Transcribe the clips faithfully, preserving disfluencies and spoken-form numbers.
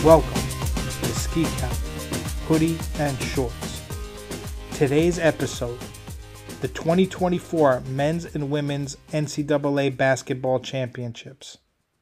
Welcome to the Ski Cap, Hoodie and Shorts. Today's episode, the twenty twenty-four Men's and Women's N C double A Basketball Championships.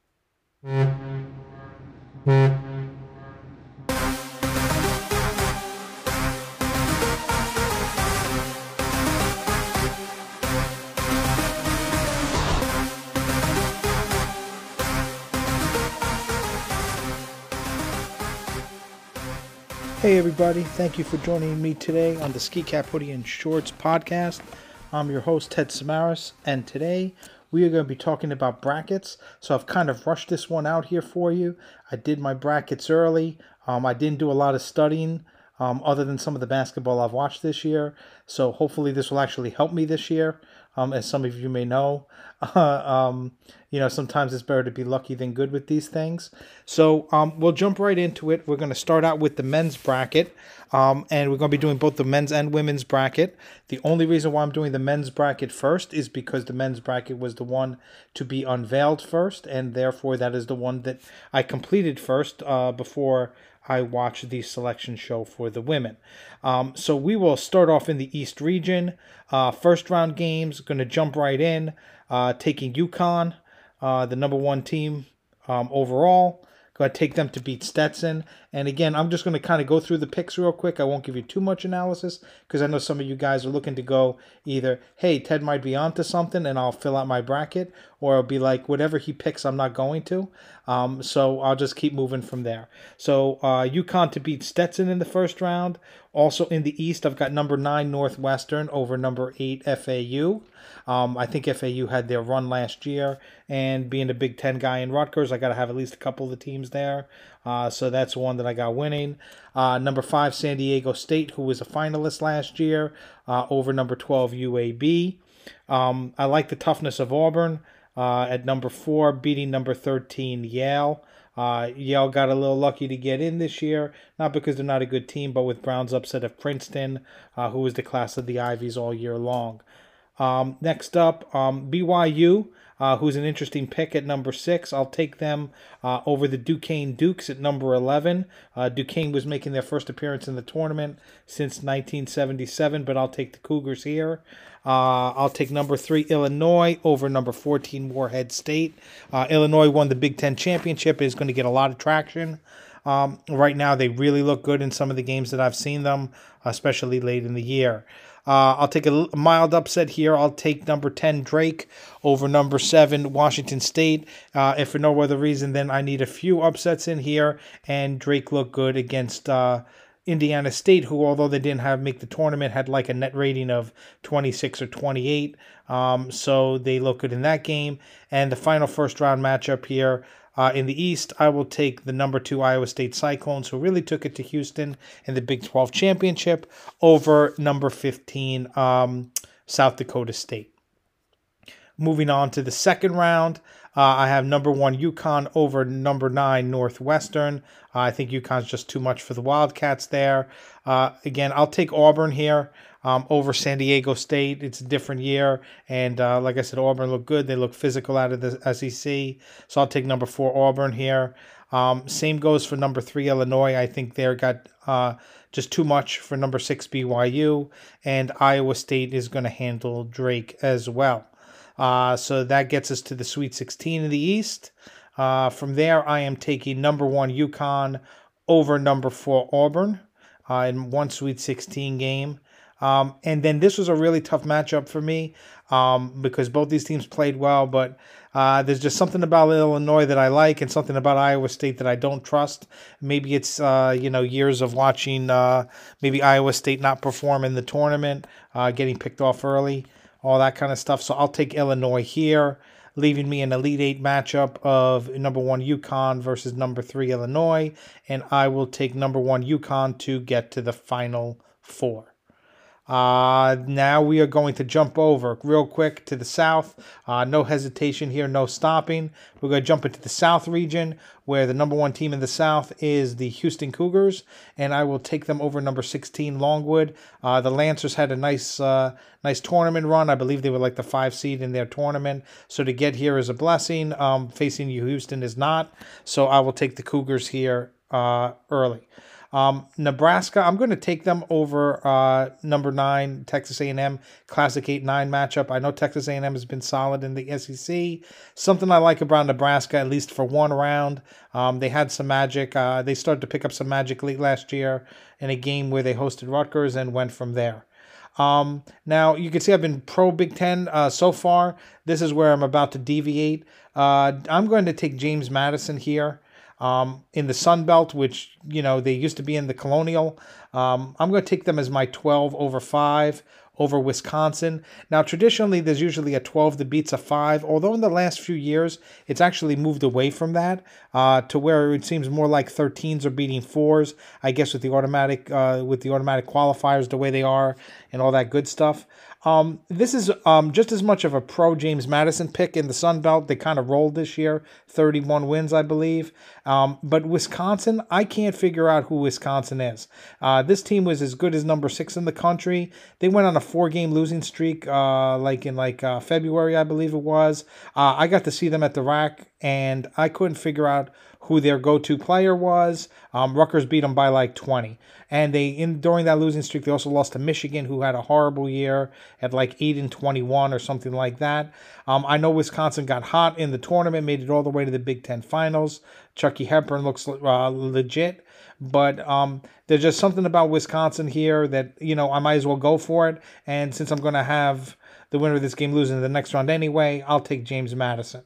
Hey everybody, thank you for joining me today on the Ski Cap, Hoodie and Shorts podcast. I'm your host Ted Samaras, and today we are going to be talking about brackets. So I've kind of rushed this one out here for you. I did my brackets early. Um, I didn't do a lot of studying um, other than some of the basketball I've watched this year. So hopefully this will actually help me this year. Um, as some of you may know, uh, um, you know, sometimes it's better to be lucky than good with these things. So um, we'll jump right into it. We're going to start out with the men's bracket, um, and we're going to be doing both the men's and women's bracket. The only reason why I'm doing the men's bracket first is because the men's bracket was the one to be unveiled first, and therefore that is the one that I completed first uh, before I watched the selection show for the women. Um, so we will start off in the East region. Uh, first round games, going to jump right in, uh, taking UConn, uh, the number one team um, overall. Going to take them to beat Stetson. And again, I'm just going to kind of go through the picks real quick. I won't give you too much analysis because I know some of you guys are looking to go either, hey, Ted might be onto something and I'll fill out my bracket, or I'll be like, whatever he picks, I'm not going to. Um, so I'll just keep moving from there. So uh, UConn to beat Stetson in the first round. Also in the East, I've got number nine Northwestern over number eight F A U. Um, I think F A U had their run last year, and being a Big Ten guy in Rutgers, I got to have at least a couple of the teams there. Uh, so that's one that I got winning. Uh, number five San Diego State, who was a finalist last year, uh, over number twelve U A B. Um, I like the toughness of Auburn uh, at number four, beating number thirteen Yale. Uh, Yale got a little lucky to get in this year, not because they're not a good team, but with Brown's upset of Princeton, uh, who was the class of the Ivies all year long. Um, next up, um, B Y U, uh, who's an interesting pick at number six. I'll take them uh, over the Duquesne Dukes at number eleven. Uh, Duquesne was making their first appearance in the tournament since nineteen seventy-seven, but I'll take the Cougars here. Uh, I'll take number three Illinois over number fourteen Morehead State. Uh, Illinois won the Big Ten championship, is going to get a lot of traction. Um, right now, they really look good in some of the games that I've seen them, especially late in the year. Uh, I'll take a mild upset here. I'll take number ten Drake over number seven Washington State. Uh, if for no other reason, then I need a few upsets in here, and Drake looked good against uh, Indiana State, who, although they didn't have make the tournament, had like a net rating of twenty-six or twenty-eight. Um, so they look good in that game. And the final first round matchup here, Uh, in the East, I will take the number two Iowa State Cyclones, who really took it to Houston in the Big twelve championship, over number fifteen um, South Dakota State. Moving on to the second round, uh, I have number one UConn over number nine Northwestern. Uh, I think UConn's just too much for the Wildcats there. Uh, again, I'll take Auburn here. Um, over San Diego State. It's a different year, and uh, like I said, Auburn looked good. They look physical out of the S E C, so I'll take number four Auburn here. Um, same goes for number three Illinois. I think they're got uh, just too much for number six B Y U, and Iowa State is going to handle Drake as well. Uh, so that gets us to the Sweet sixteen in the East. Uh, from there, I am taking number one UConn over number four Auburn uh, in one Sweet sixteen game. Um, and then this was a really tough matchup for me um, because both these teams played well, but uh, there's just something about Illinois that I like and something about Iowa State that I don't trust. Maybe it's, uh, you know, years of watching uh, maybe Iowa State not perform in the tournament, uh, getting picked off early, all that kind of stuff. So I'll take Illinois here, leaving me an Elite Eight matchup of number one UConn versus number three Illinois, and I will take number one UConn to get to the Final Four. Uh, now we are going to jump over real quick to the South. Uh, no hesitation here, no stopping. We're going to jump into the South region, where the number one team in the South is the Houston Cougars, and I will take them over number sixteen Longwood. Uh, the Lancers had a nice, uh, nice tournament run. I believe they were like the five seed in their tournament, so to get here is a blessing. Um, facing you, Houston, is not. So I will take the Cougars here uh, early. Um, Nebraska, I'm going to take them over uh, number nine, Texas A and M, Classic eight nine matchup. I know Texas A and M has been solid in the S E C. Something I like about Nebraska, at least for one round, um, they had some magic. Uh, they started to pick up some magic late last year in a game where they hosted Rutgers and went from there. Um, now, you can see I've been pro Big Ten uh, so far. This is where I'm about to deviate. Uh, I'm going to take James Madison here. Um, in the Sun Belt, which, you know, they used to be in the Colonial. Um, I'm going to take them as my twelve over five over Wisconsin. Now, traditionally, there's usually a twelve that beats a five, although in the last few years, it's actually moved away from that uh, to where it seems more like thirteens are beating fours, I guess with the automatic uh, with the automatic qualifiers the way they are and all that good stuff. Um, this is um, just as much of a pro James Madison pick in the Sun Belt. They kind of rolled this year, thirty-one wins, I believe. Um, but Wisconsin, I can't figure out who Wisconsin is. Uh, this team was as good as number six in the country. They went on a four-game losing streak, uh, like in like uh, February, I believe it was. Uh, I got to see them at the rack, and I couldn't figure out who their go-to player was. Um, Rutgers beat them by like twenty. And they in during that losing streak, they also lost to Michigan, who had a horrible year at like eight and twenty-one or something like that. Um, I know Wisconsin got hot in the tournament, made it all the way to the Big Ten Finals. Chucky Hepburn looks uh, legit, but um, there's just something about Wisconsin here that, you know, I might as well go for it. And since I'm going to have the winner of this game losing in the next round anyway, I'll take James Madison.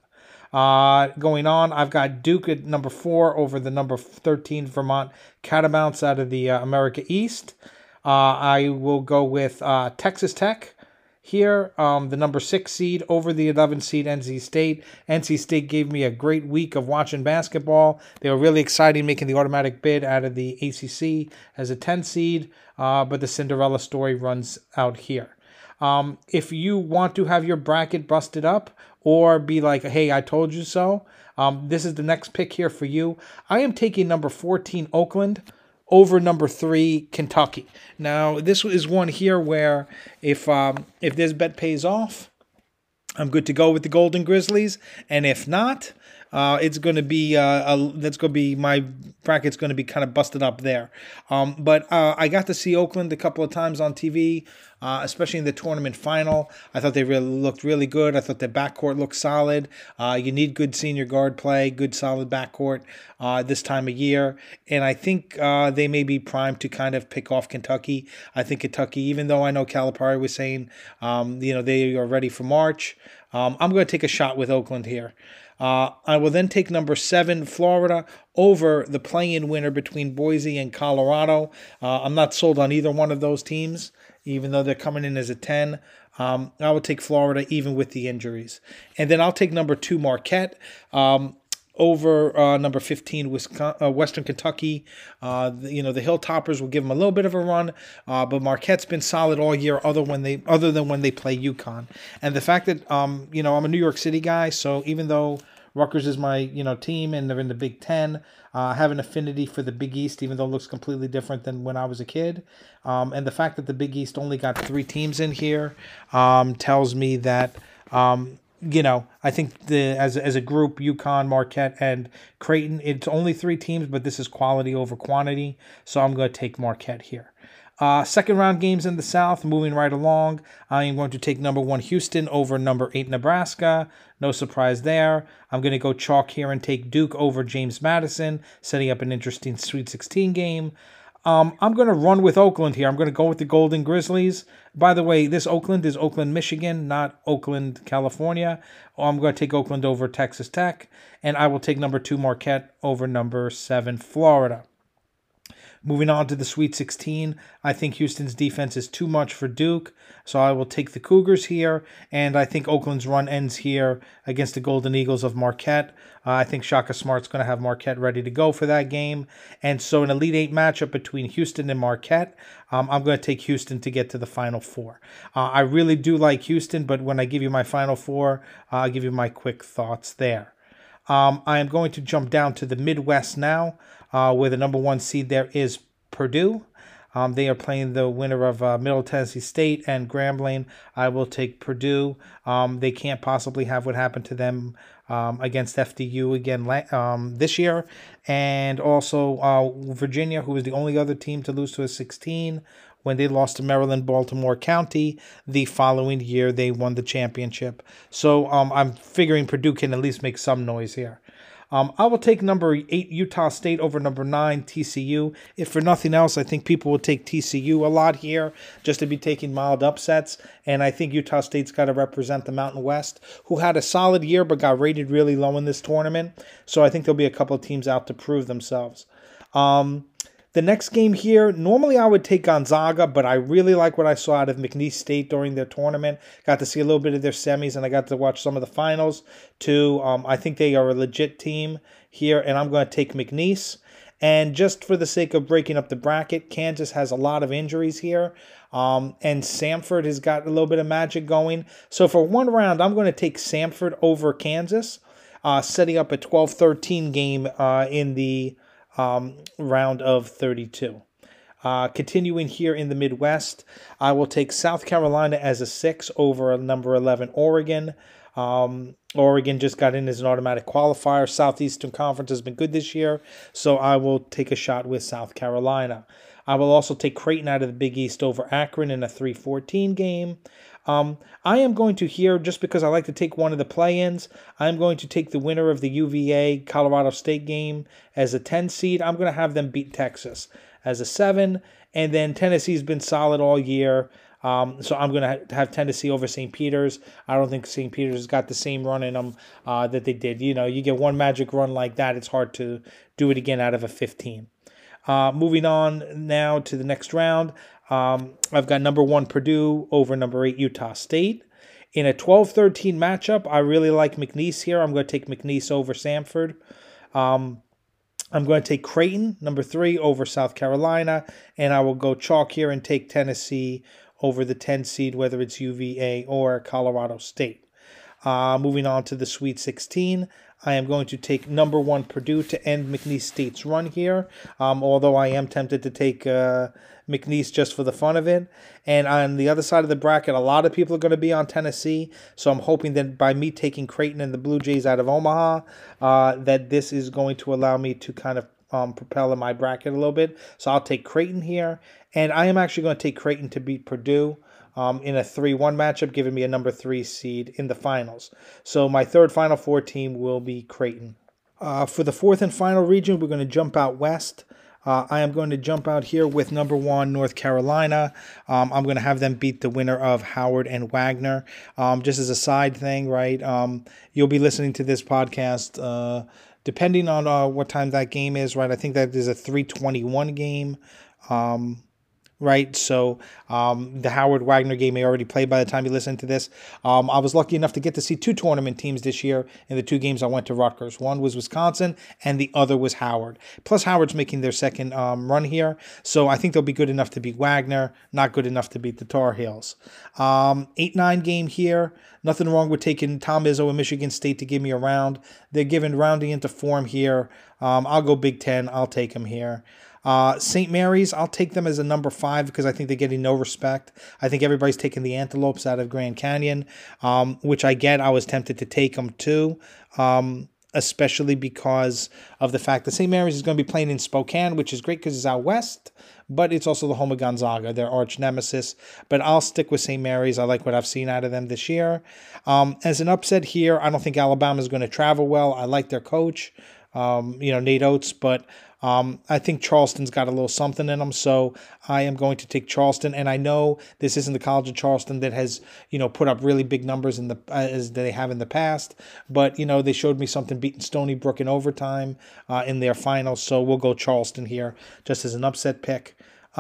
Uh, going on, I've got Duke at number four over the number thirteen Vermont Catamounts out of the uh, America East. Uh, I will go with uh, Texas Tech here, um, the number six seed over the eleven seed N C State. N C State gave me a great week of watching basketball. They were really exciting, making the automatic bid out of the A C C as a ten seed, uh, but the Cinderella story runs out here. Um, if you want to have your bracket busted up or be like, hey, I told you so, um, this is the next pick here for you. I am taking number fourteen Oakland over number three Kentucky. Now, this is one here where if um, if this bet pays off, I'm good to go with the Golden Grizzlies, and if not, uh, it's going to be uh, a, that's going to be my bracket's going to be kind of busted up there. Um, but uh, I got to see Oakland a couple of times on T V, uh, especially in the tournament final. I thought they really looked really good. I thought their backcourt looked solid. Uh, you need good senior guard play, good solid backcourt uh, this time of year, and I think uh, they may be primed to kind of pick off Kentucky. I think Kentucky, even though I know Calipari was saying, um, you know, they are ready for March. Um, I'm going to take a shot with Oakland here. Uh, I will then take number seven, Florida, over the play-in winner between Boise and Colorado. Uh, I'm not sold on either one of those teams, even though they're coming in as a ten. Um, I will take Florida even with the injuries. And then I'll take number two, Marquette. Um, over uh, number fifteen, Wisconsin, uh, Western Kentucky. Uh, the, you know, the Hilltoppers will give them a little bit of a run, uh, but Marquette's been solid all year other when they other than when they play UConn. And the fact that, um, you know, I'm a New York City guy, so even though Rutgers is my, you know, team and they're in the Big Ten, uh, I have an affinity for the Big East, even though it looks completely different than when I was a kid. Um, and the fact that the Big East only got three teams in here um, tells me that... Um, You know, I think the as as a group, UConn, Marquette, and Creighton, it's only three teams, but this is quality over quantity, so I'm going to take Marquette here. Uh, second round games in the South, moving right along. I am going to take number one Houston over number eight Nebraska. No surprise there. I'm going to go chalk here and take Duke over James Madison, setting up an interesting Sweet sixteen game. Um, I'm going to run with Oakland here. I'm going to go with the Golden Grizzlies. By the way, this Oakland is Oakland, Michigan, not Oakland, California. I'm going to take Oakland over Texas Tech, and I will take number two Marquette over number seven Florida. Moving on to the Sweet sixteen, I think Houston's defense is too much for Duke, so I will take the Cougars here, and I think Oakland's run ends here against the Golden Eagles of Marquette. Uh, I think Shaka Smart's going to have Marquette ready to go for that game, and so an Elite Eight matchup between Houston and Marquette, um, I'm going to take Houston to get to the Final Four. Uh, I really do like Houston, but when I give you my Final Four, uh, I'll give you my quick thoughts there. Um, I am going to jump down to the Midwest now, uh, where the number one seed there is Purdue. Um, they are playing the winner of uh, Middle Tennessee State and Grambling. I will take Purdue. Um, they can't possibly have what happened to them um, against F D U again um, this year. And also uh, Virginia, who was the only other team to lose to a sixteen. When they lost to Maryland, Baltimore County, the following year they won the championship. So um, I'm figuring Purdue can at least make some noise here. Um, I will take number eight, Utah State, over number nine, T C U. If for nothing else, I think people will take T C U a lot here, just to be taking mild upsets. And I think Utah State's got to represent the Mountain West, who had a solid year but got rated really low in this tournament. So I think there'll be a couple of teams out to prove themselves. Um... The next game here, normally I would take Gonzaga, but I really like what I saw out of McNeese State during their tournament. Got to see a little bit of their semis, and I got to watch some of the finals, too. Um, I think they are a legit team here, and I'm going to take McNeese. And just for the sake of breaking up the bracket, Kansas has a lot of injuries here, um, and Samford has got a little bit of magic going. So for one round, I'm going to take Samford over Kansas, uh, setting up a twelve thirteen game uh, in the Um, round of thirty-two. Uh, continuing here in the Midwest, I will take South Carolina as a six over number eleven Oregon. Um, Oregon just got in as an automatic qualifier. Southeastern Conference has been good this year, so I will take a shot with South Carolina. I will also take Creighton out of the Big East over Akron in a three fourteen game. Um, I am going to here, just because I like to take one of the play-ins, I'm going to take the winner of the U V A-Colorado State game as a ten seed. I'm going to have them beat Texas as a seven, and then Tennessee's been solid all year, um, so I'm going to have Tennessee over Saint Peter's. I don't think Saint Peter's has got the same run in them uh, that they did. You know, you get one magic run like that, it's hard to do it again out of a fifteen. Uh, moving on now to the next round, um, I've got number one Purdue over number eight Utah State. In a twelve thirteen matchup, I really like McNeese here. I'm going to take McNeese over Samford. Um, I'm going to take Creighton, number three, over South Carolina. And I will go chalk here and take Tennessee over the ten seed, whether it's U V A or Colorado State. Uh, moving on to the Sweet sixteen, I am going to take number one Purdue to end McNeese State's run here, um, although I am tempted to take uh, McNeese just for the fun of it. And on the other side of the bracket, a lot of people are going to be on Tennessee, so I'm hoping that by me taking Creighton and the Blue Jays out of Omaha, uh, that this is going to allow me to kind of um, propel in my bracket a little bit. So I'll take Creighton here, and I am actually going to take Creighton to beat Purdue. Um, in a three one matchup, giving me a number three seed in the finals. So my third Final Four team will be Creighton. Uh, for the fourth and final region, we're going to jump out west. Uh, I am going to jump out here with number one North Carolina. Um, I'm going to have them beat the winner of Howard and Wagner. Um, just as a side thing, right? Um, you'll be listening to this podcast uh, depending on uh, what time that game is, right? I think that is a three twenty-one game. Um, Right, so um, the Howard Wagner game may already played by the time you listen to this. Um, I was lucky enough to get to see two tournament teams this year in the two games I went to Rutgers. One was Wisconsin, and the other was Howard. Plus, Howard's making their second um, run here, so I think they'll be good enough to beat Wagner, not good enough to beat the Tar Heels. Um, eight nine game here. Nothing wrong with taking Tom Izzo and Michigan State to give me a round. They're giving rounding into form here. Um, I'll go Big Ten. I'll take them here. Uh, Saint Mary's, I'll take them as a number five because I think they're getting no respect. I think everybody's taking the Antelopes out of Grand Canyon, um, which I get. I was tempted to take them too, um, especially because of the fact that Saint Mary's is going to be playing in Spokane, which is great because it's out west, but it's also the home of Gonzaga, their arch nemesis. But I'll stick with Saint Mary's. I like what I've seen out of them this year. Um, as an upset here, I don't think Alabama's going to travel well. I like their coach, um, you know, Nate Oates, but Um, I think Charleston's got a little something in them, so I am going to take Charleston. And I know this isn't the College of Charleston that has, you know, put up really big numbers in the uh, as they have in the past, but you know they showed me something beating Stony Brook in overtime uh, in their finals, so we'll go Charleston here just as an upset pick.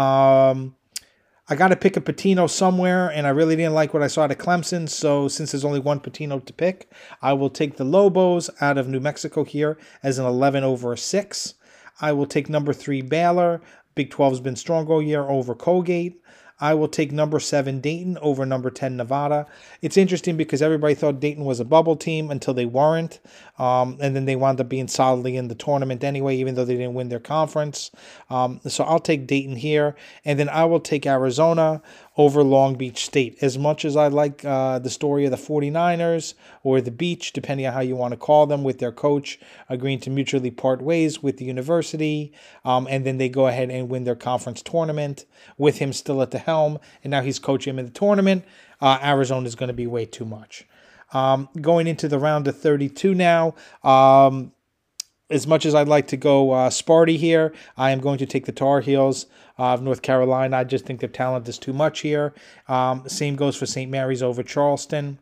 Um, I got to pick a Patino somewhere, and I really didn't like what I saw out of Clemson, so since there's only one Patino to pick, I will take the Lobos out of New Mexico here as an eleven over a six. I will take number three Baylor. Big twelve's been strong all year over Colgate. I will take number seven Dayton over number ten Nevada. It's interesting because everybody thought Dayton was a bubble team until they weren't. Um, and then they wound up being solidly in the tournament anyway, even though they didn't win their conference. Um, so I'll take Dayton here. And then I will take Arizona over Long Beach State. As much as I like uh, the story of the forty-niners or the Beach, depending on how you want to call them, with their coach agreeing to mutually part ways with the university, um, and then they go ahead and win their conference tournament with him still at the helm, and now he's coaching him in the tournament, uh, Arizona is going to be way too much. Um, going into the round of thirty-two now, um, as much as I'd like to go uh, Sparty here, I am going to take the Tar Heels uh, of North Carolina. I just think their talent is too much here. Um, same goes for Saint Mary's over Charleston.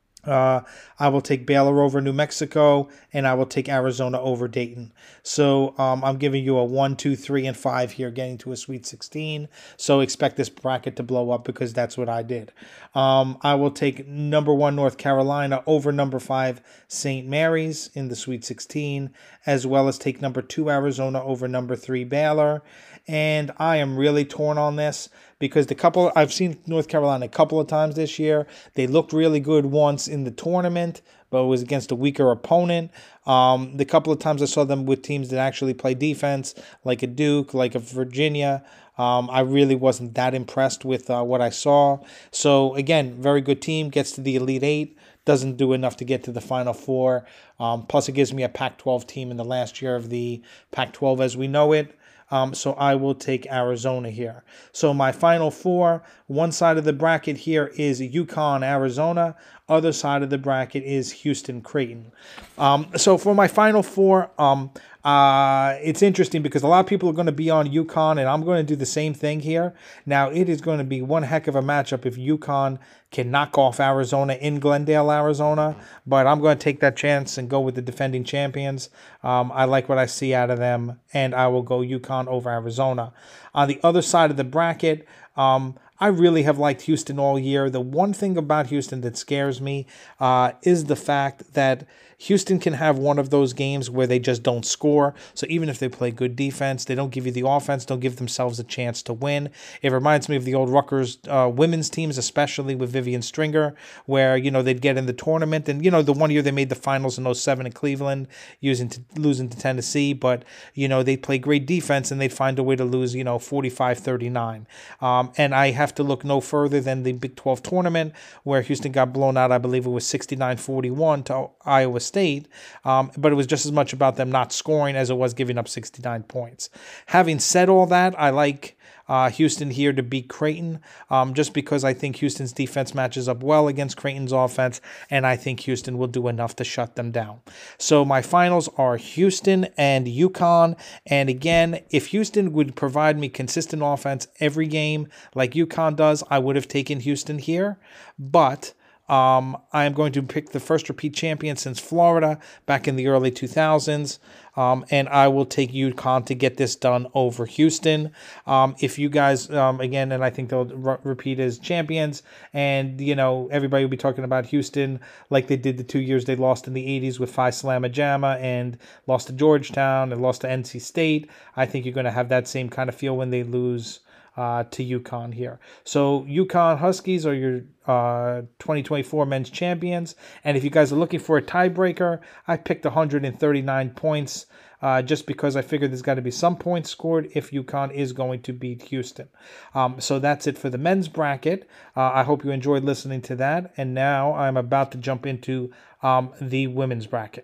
Uh, I will take Baylor over New Mexico, and I will take Arizona over Dayton. So um, I'm giving you a one, two, three, and five here, getting to a Sweet sixteen. So expect this bracket to blow up because that's what I did. Um, I will take number one North Carolina over number five Saint Mary's in the Sweet sixteen, as well as take number two Arizona over number three Baylor. And I am really torn on this because the couple I've seen North Carolina a couple of times this year. They looked really good once in the tournament, but it was against a weaker opponent. Um, the couple of times I saw them with teams that actually play defense, like a Duke, like a Virginia, um, I really wasn't that impressed with uh, what I saw. So again, very good team, gets to the Elite Eight. Doesn't do enough to get to the Final Four. Um, plus, it gives me a Pac twelve team in the last year of the Pac twelve as we know it. Um, so I will take Arizona here. So my Final Four, one side of the bracket here is UConn, Arizona. Other side of the bracket is Houston, Creighton. Um, so for my Final Four, um, uh, it's interesting because a lot of people are going to be on UConn, and I'm going to do the same thing here. Now, it is going to be one heck of a matchup if UConn can knock off Arizona in Glendale, Arizona. But I'm going to take that chance and go with the defending champions. Um, I like what I see out of them, and I will go UConn over Arizona. On the other side of the bracket, um, I really have liked Houston all year. The one thing about Houston that scares me uh, is the fact that Houston can have one of those games where they just don't score. So even if they play good defense, they don't give you the offense, don't give themselves a chance to win. It reminds me of the old Rutgers uh, women's teams, especially with Vivian Stringer, where, you know, they'd get in the tournament. And, you know, the one year they made the finals in oh seven in Cleveland, using to, losing to Tennessee. But, you know, they'd play great defense and they'd find a way to lose, you know, forty-five thirty-nine. Um, and I have to look no further than the Big twelve tournament where Houston got blown out. I believe it was sixty-nine forty-one to Iowa State, um, but it was just as much about them not scoring as it was giving up sixty-nine points. Having said all that, I like uh, Houston here to beat Creighton, um, just because I think Houston's defense matches up well against Creighton's offense, and I think Houston will do enough to shut them down. So my finals are Houston and UConn, and again, if Houston would provide me consistent offense every game like UConn does, I would have taken Houston here, but Um, I am going to pick the first repeat champion since Florida back in the early two thousands, um, and I will take UConn to get this done over Houston. Um, if you guys, um, again, and I think they'll re- repeat as champions, and, you know, everybody will be talking about Houston like they did the two years they lost in the eighties with Phi Slamma Jamma and lost to Georgetown and lost to N C State. I think you're going to have that same kind of feel when they lose Uh, to UConn here. So UConn Huskies are your uh, twenty twenty-four men's champions. And if you guys are looking for a tiebreaker, I picked one hundred thirty-nine points uh, just because I figured there's got to be some points scored if UConn is going to beat Houston. Um, so that's it for the men's bracket. Uh, I hope you enjoyed listening to that. And now I'm about to jump into um, the women's bracket.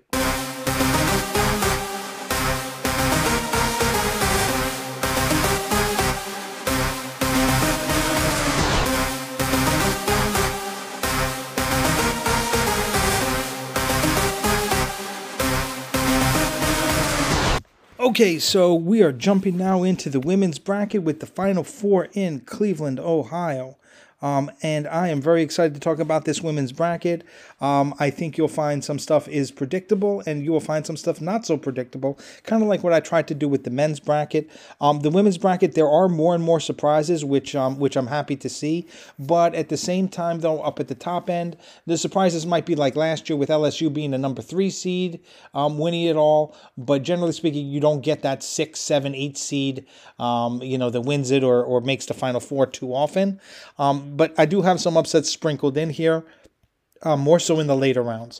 Okay, so we are jumping now into the women's bracket with the Final Four in Cleveland, Ohio. Um, and I am very excited to talk about this women's bracket. Um, I think you'll find some stuff is predictable, and you will find some stuff not so predictable, kind of like what I tried to do with the men's bracket. Um, the women's bracket, there are more and more surprises, which um, which I'm happy to see. But at the same time, though, up at the top end, the surprises might be like last year with L S U being the number three seed, um, winning it all. But generally speaking, you don't get that six, seven, eight seed, um, you know, that wins it or, or makes the Final Four too often. Um, but I do have some upsets sprinkled in here, uh, more so in the later rounds.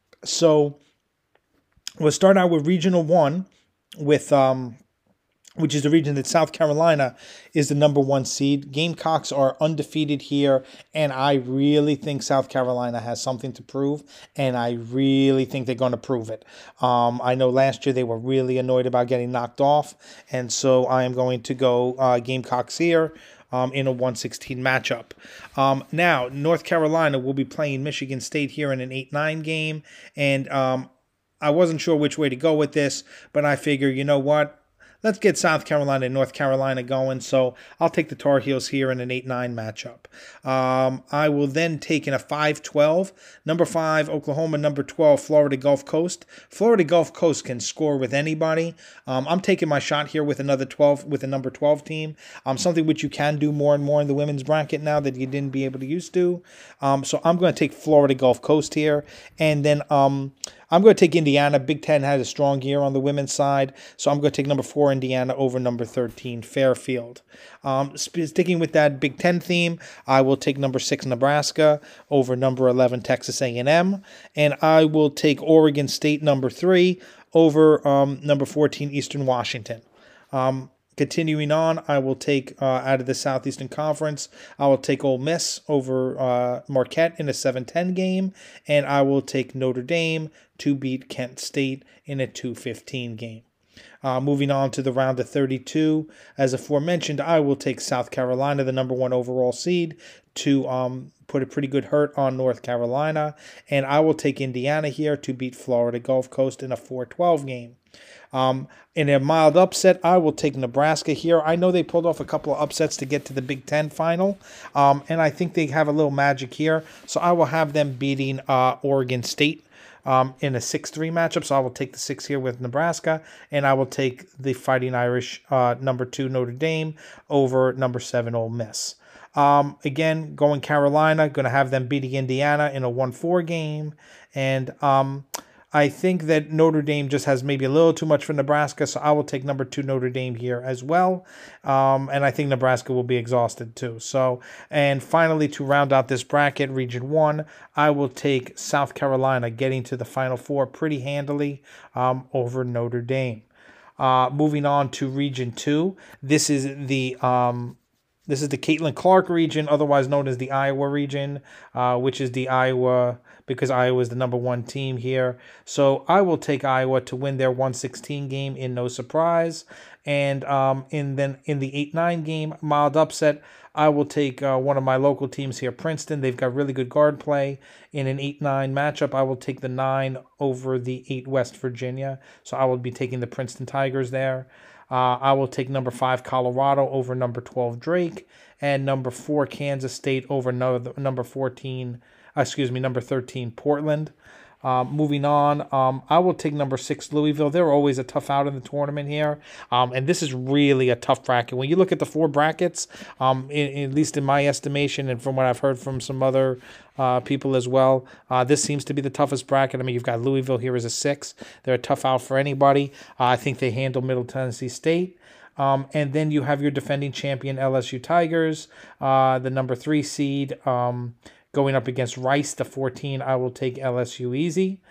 So we'll start out with Regional One, with um, which is the region that South Carolina is the number one seed. Gamecocks are undefeated here, and I really think South Carolina has something to prove, and I really think they're going to prove it. Um, I know last year they were really annoyed about getting knocked off, and so I am going to go uh, Gamecocks here um, in a one sixteen matchup. Um, now, North Carolina will be playing Michigan State here in an eight nine game, and um, I wasn't sure which way to go with this, but I figure, you know what? Let's get South Carolina and North Carolina going, so I'll take the Tar Heels here in an eight nine matchup. Um, I will then take in a five twelve. Number five, Oklahoma. Number twelve, Florida Gulf Coast. Florida Gulf Coast can score with anybody. Um, I'm taking my shot here with another twelve, with a number twelve team. Um, something which you can do more and more in the women's bracket now that you didn't be able to used to. Um, so I'm going to take Florida Gulf Coast here, and then Um, I'm going to take Indiana. Big Ten had a strong year on the women's side, so I'm going to take number four, Indiana, over number thirteen, Fairfield. Um, sticking with that Big Ten theme, I will take number six, Nebraska, over number eleven, Texas A and M, and I will take Oregon State, number three, over um, number fourteen, Eastern Washington. Um, Continuing on, I will take, uh, out of the Southeastern Conference, I will take Ole Miss over uh, Marquette in a seven ten game, and I will take Notre Dame to beat Kent State in a two fifteen game. Uh, moving on to the round of thirty-two, as aforementioned, I will take South Carolina, the number one overall seed, to um, put a pretty good hurt on North Carolina, and I will take Indiana here to beat Florida Gulf Coast in a four twelve game. Um, in a mild upset, I will take Nebraska here. I know they pulled off a couple of upsets to get to the Big Ten final, um, and I think they have a little magic here. So I will have them beating uh, Oregon State um, in a six three matchup. So I will take the six here with Nebraska, and I will take the Fighting Irish uh, number two Notre Dame over number seven Ole Miss. Um, again, going Carolina, going to have them beating Indiana in a one four game, and um, I think that Notre Dame just has maybe a little too much for Nebraska, so I will take number two Notre Dame here as well. Um, and I think Nebraska will be exhausted too. So, and finally, to round out this bracket, Region one, I will take South Carolina getting to the Final Four pretty handily um, over Notre Dame. Uh, moving on to Region two, this is the um, This is the Caitlin Clark region, otherwise known as the Iowa region, uh, which is the Iowa, because Iowa is the number one team here. So I will take Iowa to win their one sixteen game in no surprise. And um, in then in the eight nine game, mild upset, I will take uh, one of my local teams here, Princeton. They've got really good guard play. In an eight nine matchup, I will take the nine over the eight West Virginia. So I will be taking the Princeton Tigers there. Uh, I will take number five, Colorado, over number twelve, Drake, and number four, Kansas State, over no, number fourteen, excuse me, number thirteen, Portland. Uh, moving on, um, I will take number six, Louisville. They're always a tough out in the tournament here, um, and this is really a tough bracket. When you look at the four brackets, um, in, at least in my estimation, and from what I've heard from some other uh, people as well, uh, this seems to be the toughest bracket. I mean, you've got Louisville here as a six. They're a tough out for anybody. Uh, I think they handle Middle Tennessee State. Um, and then you have your defending champion L S U Tigers, uh, the number three seed, um, going up against Rice, the fourteen. I will take L S U easy.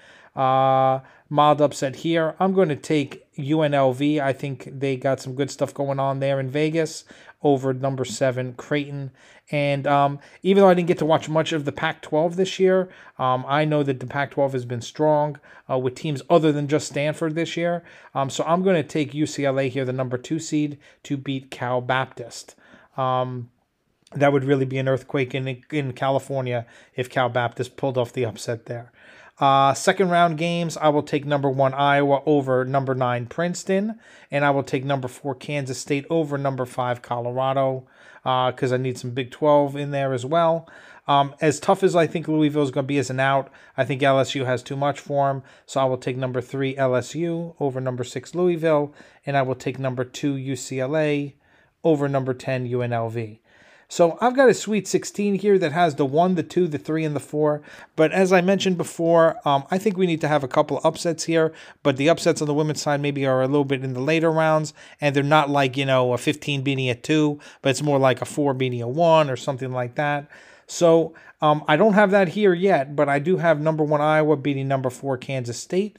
Uh, mild upset here. I'm going to take U N L V. I think they got some good stuff going on there in Vegas over number seven, Creighton. And um, even though I didn't get to watch much of the Pac twelve this year, um, I know that the Pac twelve has been strong uh, with teams other than just Stanford this year. Um, so I'm going to take U C L A here, the number two seed, to beat Cal Baptist. Um, that would really be an earthquake in, in California if Cal Baptist pulled off the upset there. Uh, second round games, I will take number one Iowa over number nine Princeton, and I will take number four Kansas State over number five Colorado. because uh, I need some Big twelve in there as well. Um, as tough as I think Louisville is going to be as an out, I think L S U has too much for them. So I will take number three L S U over number six Louisville, and I will take number two U C L A over number ten U N L V. So I've got a Sweet sixteen here that has the one, the two, the three, and the four. But as I mentioned before, um, I think we need to have a couple upsets here. But the upsets on the women's side maybe are a little bit in the later rounds. And they're not like, you know, a fifteen beating a two. But it's more like a four beating a one or something like that. So um, I don't have that here yet. But I do have number one Iowa beating number four Kansas State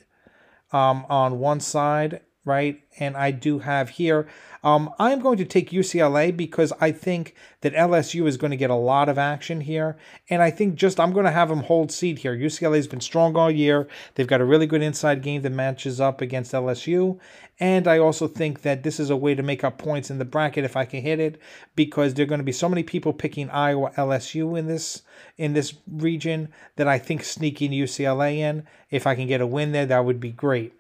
um, on one side, right? And I do have here, um, I'm going to take U C L A because I think that L S U is going to get a lot of action here. And I think just I'm going to have them hold seed here. U C L A has been strong all year. They've got a really good inside game that matches up against L S U. And I also think that this is a way to make up points in the bracket if I can hit it, because there are going to be so many people picking Iowa L S U in this in this region that I think sneaking U C L A in, if I can get a win there, that would be great.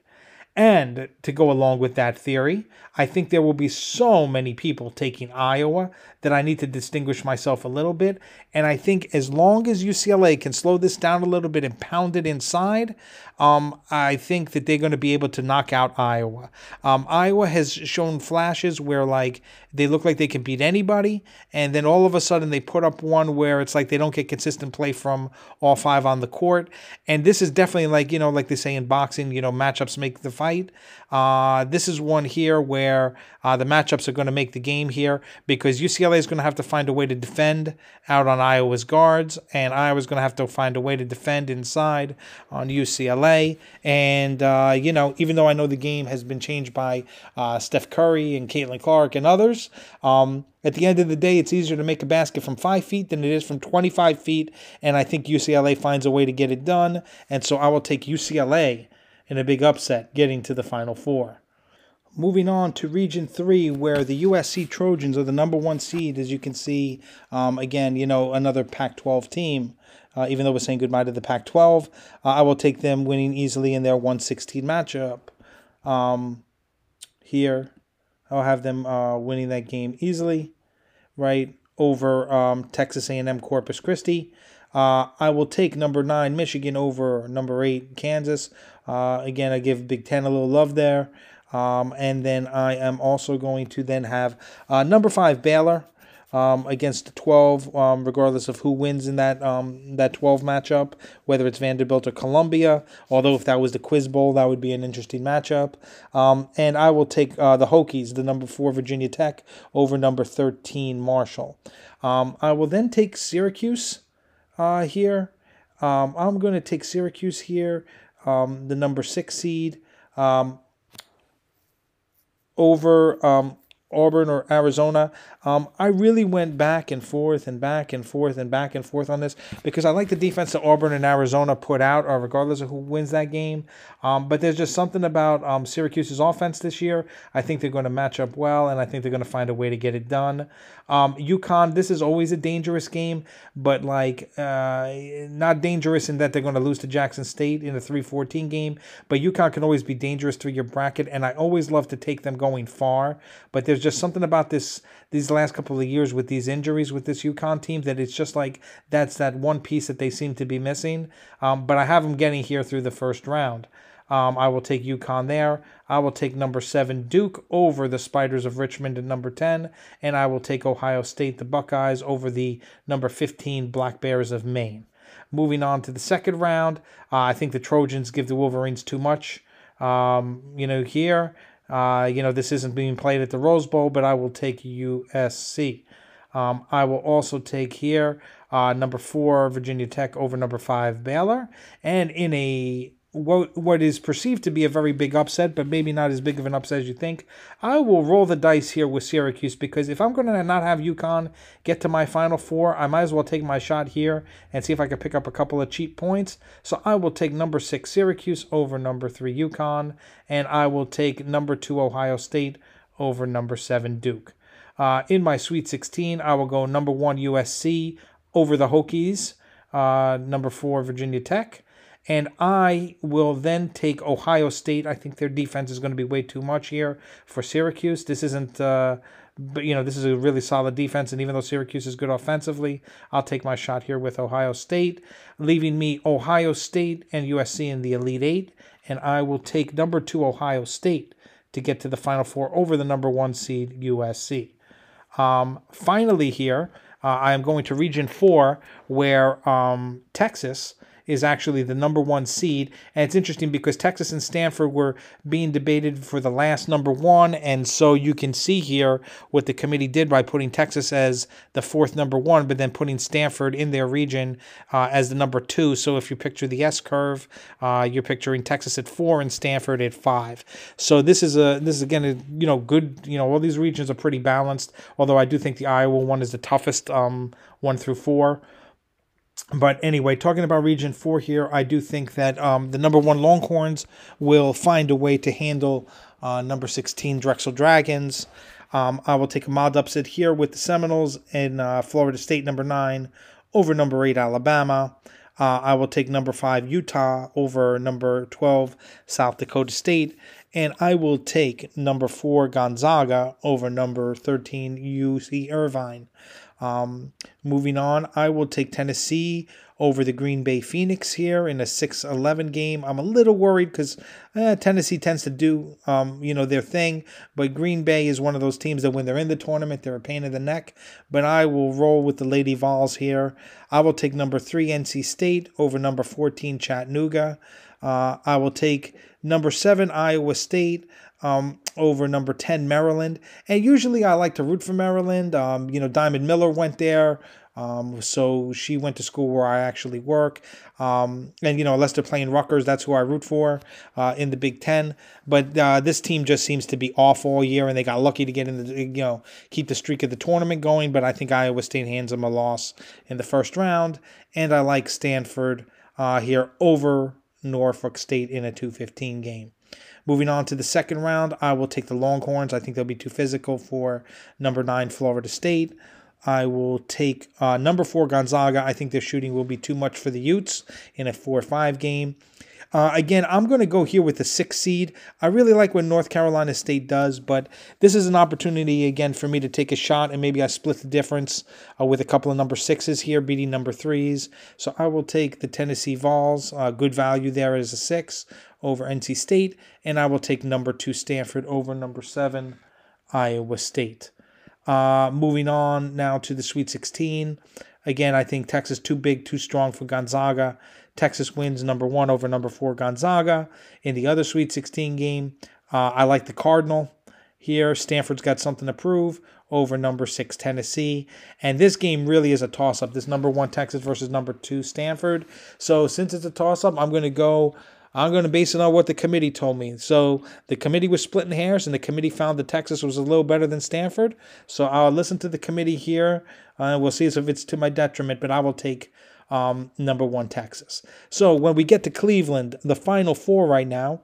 And to go along with that theory, I think there will be so many people taking Iowa that I need to distinguish myself a little bit. And I think as long as U C L A can slow this down a little bit and pound it inside, um, I think that they're going to be able to knock out Iowa. Um, Iowa has shown flashes where, like, they look like they can beat anybody, and then all of a sudden they put up one where it's like they don't get consistent play from all five on the court. And this is definitely like, you know, like they say in boxing, you know, matchups make the fight. Uh, this is one here where uh, the matchups are going to make the game here, because U C L A is going to have to find a way to defend out on Iowa's guards, and Iowa's going to have to find a way to defend inside on U C L A. And, uh, you know, even though I know the game has been changed by uh, Steph Curry and Caitlin Clark and others, um, at the end of the day, it's easier to make a basket from five feet than it is from twenty-five feet, and I think U C L A finds a way to get it done, and so I will take U C L A in a big upset, getting to the Final Four. Moving on to Region three, where the U S C Trojans are the number one seed, as you can see. Um, again, you know, another Pac twelve team. Uh, even though we're saying goodbye to the Pac twelve, uh, I will take them winning easily in their one sixteen matchup. Um, here, I'll have them uh, winning that game easily, right, over um, Texas A and M Corpus Christi. Uh, I will take number nine Michigan over number eight Kansas. Uh, again, I give Big Ten a little love there. Um, and then I am also going to then have uh, number five Baylor um, against twelve, um, regardless of who wins in that um, that twelve matchup, whether it's Vanderbilt or Columbia. Although if that was the Quiz Bowl, that would be an interesting matchup. Um, and I will take uh, the Hokies, the number four Virginia Tech, over number thirteen Marshall. Um, I will then take Syracuse uh, here. Um, I'm going to take Syracuse here, um, the number six seed. Um, over um, Auburn or Arizona. Um, I really went back and forth and back and forth and back and forth on this because I like the defense that Auburn and Arizona put out, or regardless of who wins that game. Um, but there's just something about um, Syracuse's offense this year. I think they're going to match up well, and I think they're going to find a way to get it done. Um, UConn, this is always a dangerous game, but like uh, not dangerous in that they're going to lose to Jackson State in a three fourteen game. But UConn can always be dangerous through your bracket, and I always love to take them going far. But there's just something about this these last couple of years with these injuries with this UConn team that it's just like that's that one piece that they seem to be missing. Um, but I have them getting here through the first round. Um, I will take UConn there. I will take number seven Duke over the Spiders of Richmond at number ten. And I will take Ohio State, the Buckeyes, over the number fifteen Black Bears of Maine. Moving on to the second round, uh, I think the Trojans give the Wolverines too much. Um, you know, here, uh, you know, this isn't being played at the Rose Bowl, but I will take U S C. Um, I will also take here uh, number four Virginia Tech over number five Baylor. And in a What what is perceived to be a very big upset, but maybe not as big of an upset as you think, I will roll the dice here with Syracuse, because if I'm going to not have UConn get to my Final Four, I might as well take my shot here and see if I can pick up a couple of cheap points. So I will take number six Syracuse over number three UConn, and I will take number two Ohio State over number seven Duke. Uh, in my Sweet sixteen, I will go number one U S C over the Hokies, uh, number four Virginia Tech. And I will then take Ohio State. I think their defense is going to be way too much here for Syracuse. This isn't uh, but, you know, this is a really solid defense, and even though Syracuse is good offensively, I'll take my shot here with Ohio State, leaving me Ohio State and U S C in the Elite Eight, and I will take number two Ohio State to get to the Final Four over the number one seed U S C. Um, finally here, uh, I am going to Region four, where um, Texas is actually the number one seed. And it's interesting because Texas and Stanford were being debated for the last number one. And so you can see here what the committee did by putting Texas as the fourth number one, but then putting Stanford in their region uh, as the number two. So if you picture the S curve, uh, you're picturing Texas at four and Stanford at five. So this is a this is again a, you know good you know all these regions are pretty balanced. Although I do think the Iowa one is the toughest, um, one through four. But anyway, talking about Region four here, I do think that um, the number one Longhorns will find a way to handle uh, number sixteen Drexel Dragons. Um, I will take a mild upset here with the Seminoles and uh, Florida State number nine over number eight Alabama. Uh, I will take number five Utah over number twelve South Dakota State. And I will take number four Gonzaga over number thirteen U C Irvine. Um, moving on, I will take Tennessee over the Green Bay Phoenix here in a six eleven game. I'm a little worried because eh, Tennessee tends to do, um, you know, their thing. But Green Bay is one of those teams that when they're in the tournament, they're a pain in the neck. But I will roll with the Lady Vols here. I will take number three N C State over number fourteen Chattanooga. Uh, I will take number seven Iowa State um, over number ten Maryland. And usually I like to root for Maryland. Um, you know, Diamond Miller went there. Um, so she went to school where I actually work. Um, and, you know, unless they're playing Rutgers, that's who I root for uh, in the Big Ten. But uh, this team just seems to be off all year, and they got lucky to get in the, you know, keep the streak of the tournament going. But I think Iowa State hands them a loss in the first round. And I like Stanford uh, here over Norfolk State in a two fifteen game. Moving on to the second round, I will take the Longhorns. I think they'll be too physical for number nine Florida State. I will take uh, number four Gonzaga. I think their shooting will be too much for the Utes in a four five game. Uh, again, I'm going to go here with the sixth seed. I really like what North Carolina State does, but this is an opportunity, again, for me to take a shot, and maybe I split the difference uh, with a couple of number sixes here, beating number threes. So I will take the Tennessee Vols, uh, good value there as a six, over N C State, and I will take number two Stanford over number seven Iowa State. Uh, moving on now to the Sweet sixteen. Again, I think Texas too big, too strong for Gonzaga. Texas wins number one over number four Gonzaga. In the other Sweet sixteen game, uh, I like the Cardinal here. Stanford's got something to prove over number six Tennessee. And this game really is a toss-up. This number one Texas versus number two Stanford. So since it's a toss-up, I'm going to go... I'm going to base it on what the committee told me. So the committee was splitting hairs, and the committee found that Texas was a little better than Stanford. So I'll listen to the committee here. Uh, we'll see if it's to my detriment, but I will take um, number one Texas. So when we get to Cleveland, the Final Four right now,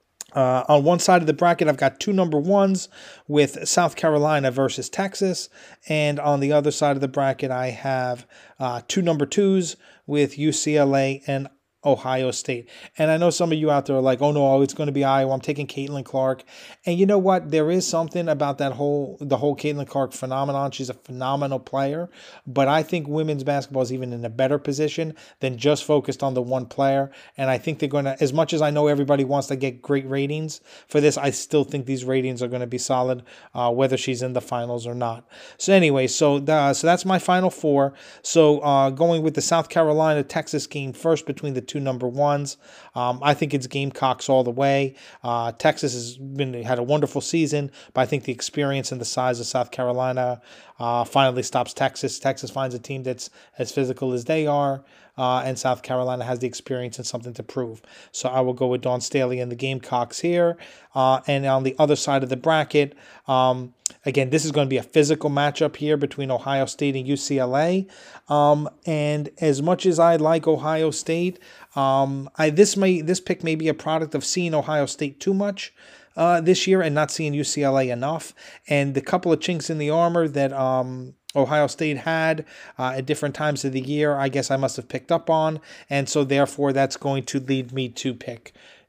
Uh, on one side of the bracket, I've got two number ones with South Carolina versus Texas. And on the other side of the bracket, I have uh, two number twos with U C L A and Ohio State. And I know some of you out there are like, oh no, it's going to be Iowa. I'm taking Caitlin Clark. And you know what? There is something about that whole, the whole Caitlin Clark phenomenon. She's a phenomenal player. But I think women's basketball is even in a better position than just focused on the one player. And I think they're going to, as much as I know everybody wants to get great ratings for this, I still think these ratings are going to be solid, uh, whether she's in the finals or not. So anyway, so, the, so that's my Final Four. So uh, going with the South Carolina-Texas game first between the two two number ones. Um, I think it's Gamecocks all the way. Uh, Texas has been had a wonderful season, but I think the experience and the size of South Carolina uh, finally stops Texas. Texas finds a team that's as physical as they are, uh, and South Carolina has the experience and something to prove. So I will go with Dawn Staley and the Gamecocks here. Uh, and on the other side of the bracket, um, again, this is going to be a physical matchup here between Ohio State and U C L A. Um, and as much as I like Ohio State, um, I this may this pick may be a product of seeing Ohio State too much uh, this year and not seeing U C L A enough. And the couple of chinks in the armor that um, Ohio State had uh, at different times of the year, I guess I must have picked up on. And so therefore, that's going to lead me to pick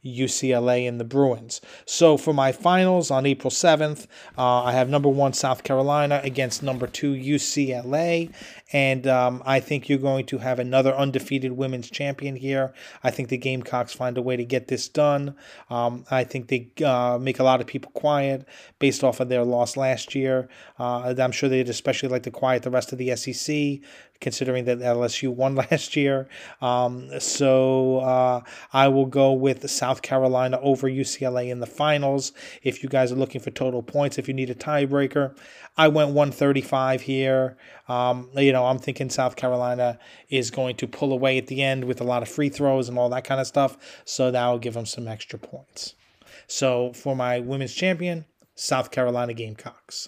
U C L A and the Bruins. So for my finals on April seventh, uh, I have number one South Carolina against number two U C L A. And um, I think you're going to have another undefeated women's champion here. I think the Gamecocks find a way to get this done. Um, I think they uh, make a lot of people quiet based off of their loss last year. Uh, I'm sure they'd especially like to quiet the rest of the S E C, considering that L S U won last year. Um, so uh, I will go with South Carolina over U C L A in the finals. If you guys are looking for total points, if you need a tiebreaker, I went one thirty-five here. Um, you know, I'm thinking South Carolina is going to pull away at the end with a lot of free throws and all that kind of stuff. So that will give them some extra points. So for my women's champion, South Carolina Gamecocks.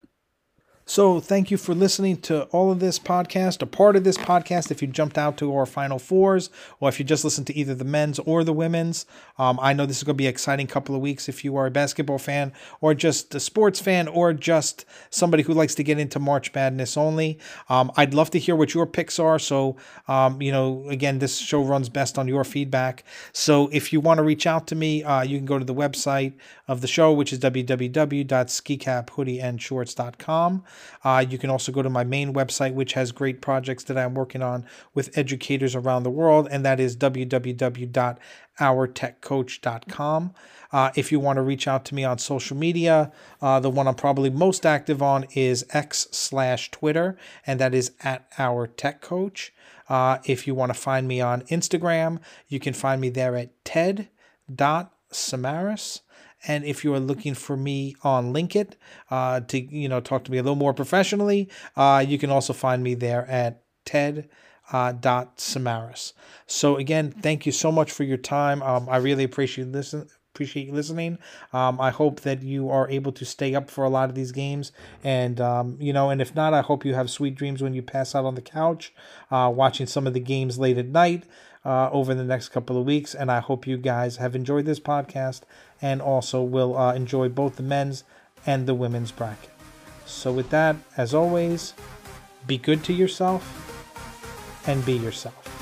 So thank you for listening to all of this podcast, a part of this podcast. If you jumped out to our Final Fours, or if you just listened to either the men's or the women's, um, I know this is going to be an exciting couple of weeks if you are a basketball fan or just a sports fan or just somebody who likes to get into March Madness only. Um, I'd love to hear what your picks are. So, um, you know, again, this show runs best on your feedback. So if you want to reach out to me, uh, you can go to the website of the show, which is w w w dot ski cap hoodie and shorts dot com. Uh, you can also go to my main website, which has great projects that I'm working on with educators around the world, and that is w w w dot our tech coach dot com. Uh, if you want to reach out to me on social media, uh, the one I'm probably most active on is X slash Twitter, and that is at Our Tech Coach. Uh, if you want to find me on Instagram, you can find me there at ted dot samaras. And if you are looking for me on LinkedIn uh, to you know talk to me a little more professionally, uh, you can also find me there at ted dot samaras. So again, thank you so much for your time. Um, I really appreciate listen appreciate you listening. Um, I hope that you are able to stay up for a lot of these games, and um, you know, and if not, I hope you have sweet dreams when you pass out on the couch, uh, watching some of the games late at night. Uh, over the next couple of weeks, and I hope you guys have enjoyed this podcast and also will uh, enjoy both the men's and the women's bracket. So with that, as always, be good to yourself and be yourself.